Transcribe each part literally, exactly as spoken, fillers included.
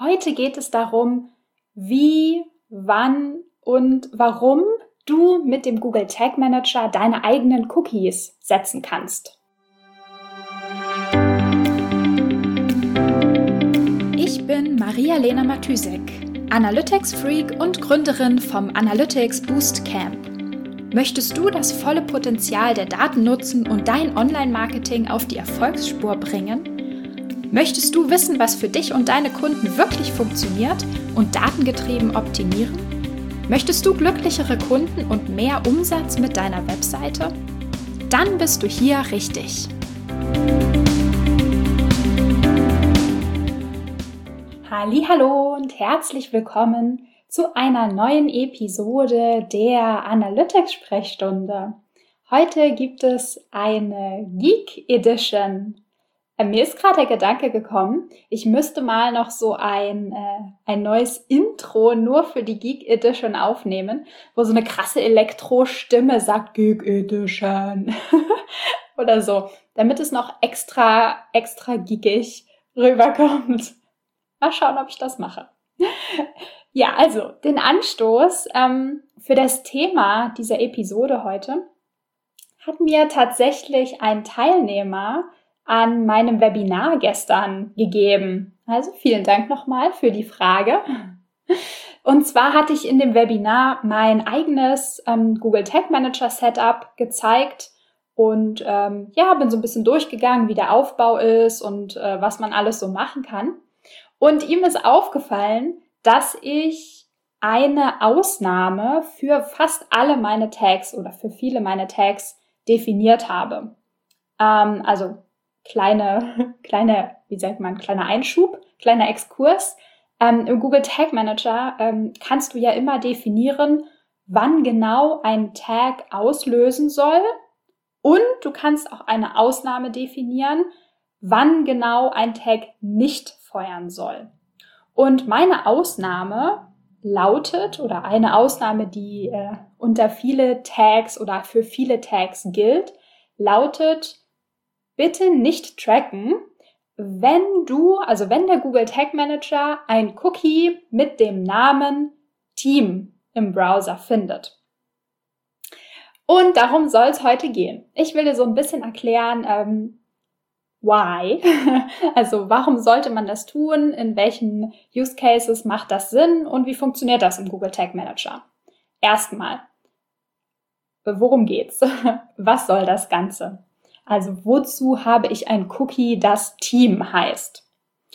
Heute geht es darum, wie, wann und warum du mit dem Google Tag Manager deine eigenen Cookies setzen kannst. Ich bin Maria-Lena Matysek, Analytics-Freak und Gründerin vom Analytics Boost Camp. Möchtest du das volle Potenzial der Daten nutzen und dein Online-Marketing auf die Erfolgsspur bringen? Möchtest du wissen, was für dich und deine Kunden wirklich funktioniert und datengetrieben optimieren? Möchtest du glücklichere Kunden und mehr Umsatz mit deiner Webseite? Dann bist du hier richtig. Hallihallo und herzlich willkommen zu einer neuen Episode der Analytics-Sprechstunde. Heute gibt es eine Geek Edition. Mir ist gerade der Gedanke gekommen, ich müsste mal noch so ein, äh, ein neues Intro nur für die Geek Edition aufnehmen, wo so eine krasse Elektro-Stimme sagt Geek Edition oder so, damit es noch extra, extra geekig rüberkommt. Mal schauen, ob ich das mache. Ja, also den Anstoß ähm, für das Thema dieser Episode heute hat mir tatsächlich ein Teilnehmer an meinem Webinar gestern gegeben. Also vielen Dank nochmal für die Frage. Und zwar hatte ich in dem Webinar mein eigenes ähm, Google Tag Manager Setup gezeigt und ähm, ja, bin so ein bisschen durchgegangen, wie der Aufbau ist und äh, was man alles so machen kann. Und ihm ist aufgefallen, dass ich eine Ausnahme für fast alle meine Tags oder für viele meiner Tags definiert habe. Ähm, also kleine, kleine, wie sagt man, kleiner Einschub, kleiner Exkurs. Ähm, im Google Tag Manager ähm, kannst du ja immer definieren, wann genau ein Tag auslösen soll. Und du kannst auch eine Ausnahme definieren, wann genau ein Tag nicht feuern soll. Und meine Ausnahme lautet, oder eine Ausnahme, die äh, unter viele Tags oder für viele Tags gilt, lautet, bitte nicht tracken, wenn du, also wenn der Google Tag Manager ein Cookie mit dem Namen Team im Browser findet. Und darum soll es heute gehen. Ich will dir so ein bisschen erklären, ähm, why, also warum sollte man das tun, in welchen Use Cases macht das Sinn und wie funktioniert das im Google Tag Manager. Erstmal, worum geht's? Was soll das Ganze? Also wozu habe ich ein Cookie, das Team heißt?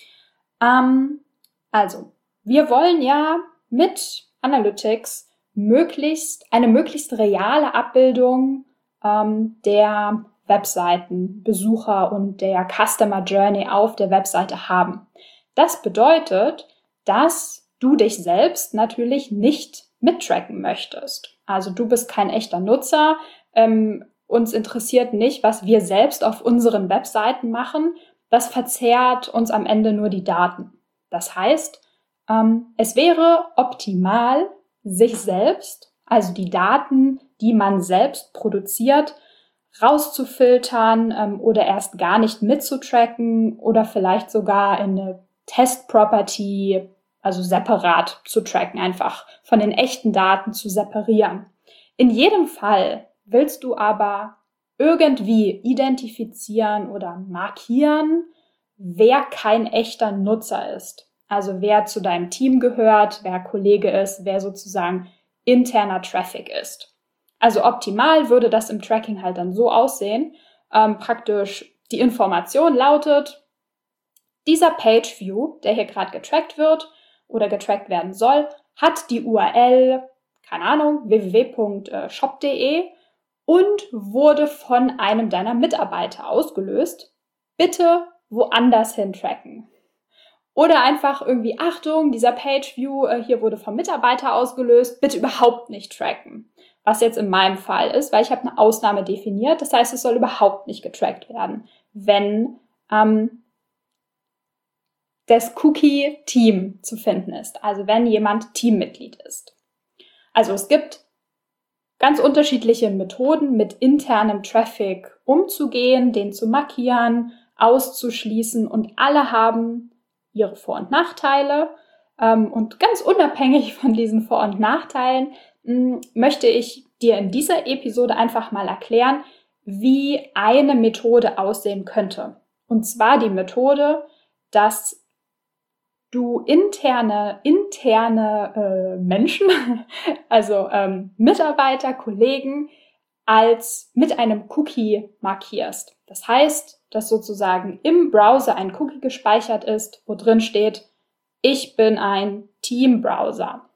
Ähm, also, wir wollen ja mit Analytics möglichst eine möglichst reale Abbildung ähm, der Webseitenbesucher und der Customer Journey auf der Webseite haben. Das bedeutet, dass du dich selbst natürlich nicht mittracken möchtest. Also du bist kein echter Nutzer, ähm, uns interessiert nicht, was wir selbst auf unseren Webseiten machen. Das verzerrt uns am Ende nur die Daten. Das heißt, ähm, es wäre optimal, sich selbst, also die Daten, die man selbst produziert, rauszufiltern ähm, oder erst gar nicht mitzutracken oder vielleicht sogar in eine Test-Property, also separat zu tracken, einfach von den echten Daten zu separieren. In jedem Fall willst du aber irgendwie identifizieren oder markieren, wer kein echter Nutzer ist. Also wer zu deinem Team gehört, wer Kollege ist, wer sozusagen interner Traffic ist. Also optimal würde das im Tracking halt dann so aussehen. Ähm, praktisch die Information lautet, dieser Page View, der hier gerade getrackt wird oder getrackt werden soll, hat die U R L, keine Ahnung, w w w punkt shop punkt de und wurde von einem deiner Mitarbeiter ausgelöst. Bitte woanders hin tracken. Oder einfach irgendwie, Achtung, dieser Page View äh, hier wurde vom Mitarbeiter ausgelöst, bitte überhaupt nicht tracken. Was jetzt in meinem Fall ist, weil ich habe eine Ausnahme definiert. Das heißt, es soll überhaupt nicht getrackt werden, wenn ähm, das Cookie-Team zu finden ist. Also wenn jemand Teammitglied ist. Also es gibt ganz unterschiedliche Methoden, mit internem Traffic umzugehen, den zu markieren, auszuschließen und alle haben ihre Vor- und Nachteile. Ähm, und ganz unabhängig von diesen Vor- und Nachteilen mh, möchte ich dir in dieser Episode einfach mal erklären, wie eine Methode aussehen könnte. Und zwar die Methode, dass du interne, interne äh, Menschen, also ähm, Mitarbeiter, Kollegen, als mit einem Cookie markierst. Das heißt, dass sozusagen im Browser ein Cookie gespeichert ist, wo drin steht, ich bin ein Team-Browser.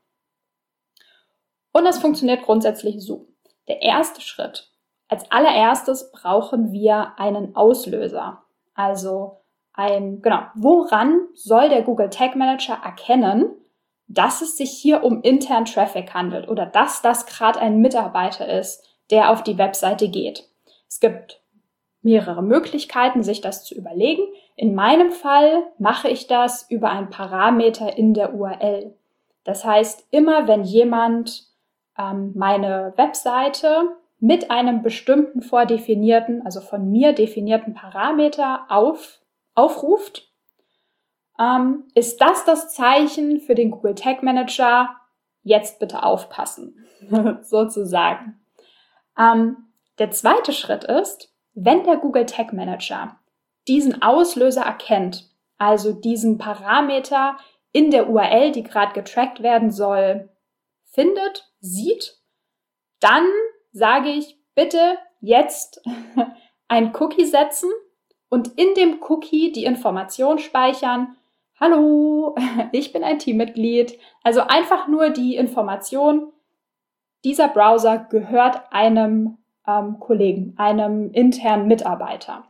Und das funktioniert grundsätzlich so. Der erste Schritt. Als allererstes brauchen wir einen Auslöser. Also ein, genau, woran soll der Google Tag Manager erkennen, dass es sich hier um internen Traffic handelt oder dass das gerade ein Mitarbeiter ist, der auf die Webseite geht. Es gibt mehrere Möglichkeiten, sich das zu überlegen. In meinem Fall mache ich das über einen Parameter in der U R L. Das heißt, immer wenn jemand ähm, meine Webseite mit einem bestimmten vordefinierten, also von mir definierten Parameter auf, aufruft, ähm, ist das das Zeichen für den Google Tag Manager, jetzt bitte aufpassen, sozusagen. Ähm, der zweite Schritt ist, wenn der Google Tag Manager diesen Auslöser erkennt, also diesen Parameter in der U R L, die gerade getrackt werden soll, findet, sieht, dann sage ich, bitte jetzt ein Cookie setzen und in dem Cookie die Information speichern, hallo, ich bin ein Teammitglied. Also einfach nur die Information, dieser Browser gehört einem ähm, Kollegen, einem internen Mitarbeiter.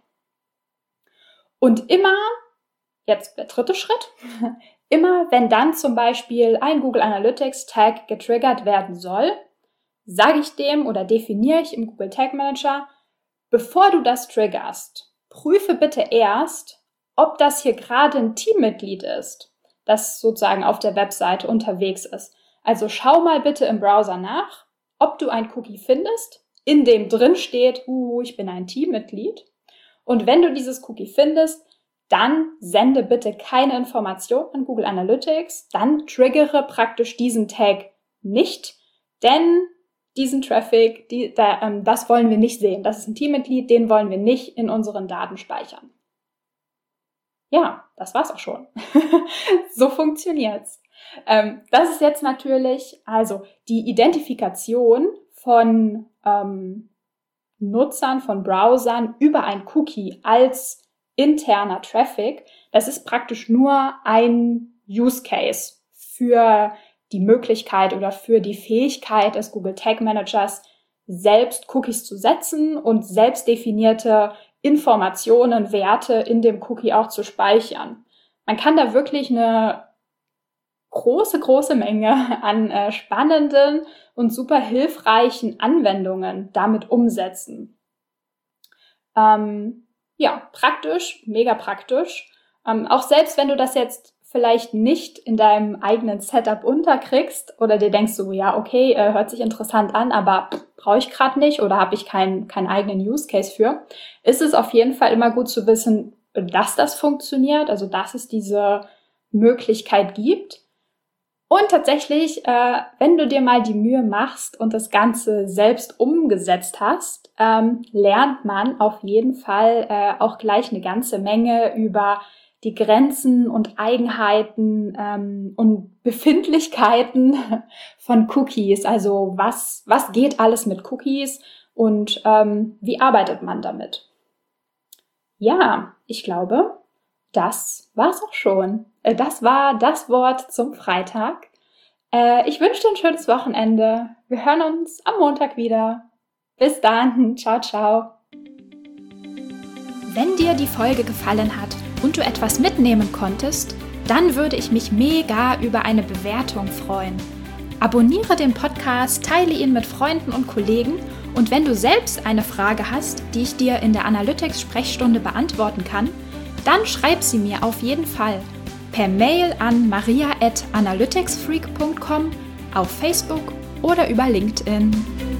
Und immer, jetzt der dritte Schritt, immer wenn dann zum Beispiel ein Google Analytics Tag getriggert werden soll, sage ich dem oder definiere ich im Google Tag Manager, bevor du das triggerst, prüfe bitte erst, ob das hier gerade ein Teammitglied ist, das sozusagen auf der Webseite unterwegs ist. Also schau mal bitte im Browser nach, ob du ein Cookie findest, in dem drin steht, uh, ich bin ein Teammitglied. Und wenn du dieses Cookie findest, dann sende bitte keine Information an Google Analytics, dann triggere praktisch diesen Tag nicht, denn diesen Traffic, die, da, ähm, das wollen wir nicht sehen. Das ist ein Teammitglied, den wollen wir nicht in unseren Daten speichern. Ja, das war's auch schon. So funktioniert's. Ähm, das ist jetzt natürlich, also die Identifikation von ähm, Nutzern, von Browsern über ein Cookie als interner Traffic. Das ist praktisch nur ein Use Case für die Möglichkeit oder für die Fähigkeit des Google Tag Managers, selbst Cookies zu setzen und selbst definierte Informationen, Werte in dem Cookie auch zu speichern. Man kann da wirklich eine große, große Menge an äh, spannenden und super hilfreichen Anwendungen damit umsetzen. Ähm, ja, praktisch, mega praktisch. Ähm, auch selbst wenn du das jetzt vielleicht nicht in deinem eigenen Setup unterkriegst oder dir denkst so, ja, okay, äh, hört sich interessant an, aber brauche ich gerade nicht oder habe ich keinen keinen eigenen Use Case für, ist es auf jeden Fall immer gut zu wissen, dass das funktioniert, also dass es diese Möglichkeit gibt. Und tatsächlich, äh, wenn du dir mal die Mühe machst und das Ganze selbst umgesetzt hast, ähm, lernt man auf jeden Fall äh, auch gleich eine ganze Menge über die Grenzen und Eigenheiten ähm, und Befindlichkeiten von Cookies. Also was, was geht alles mit Cookies und ähm, wie arbeitet man damit? Ja, ich glaube, das war's auch schon. Äh, das war das Wort zum Freitag. Äh, ich wünsche dir ein schönes Wochenende. Wir hören uns am Montag wieder. Bis dann. Ciao, ciao. Wenn dir die Folge gefallen hat und du etwas mitnehmen konntest, dann würde ich mich mega über eine Bewertung freuen. Abonniere den Podcast, teile ihn mit Freunden und Kollegen und wenn du selbst eine Frage hast, die ich dir in der Analytics-Sprechstunde beantworten kann, dann schreib sie mir auf jeden Fall per Mail an maria at analyticsfreak punkt com, auf Facebook oder über LinkedIn.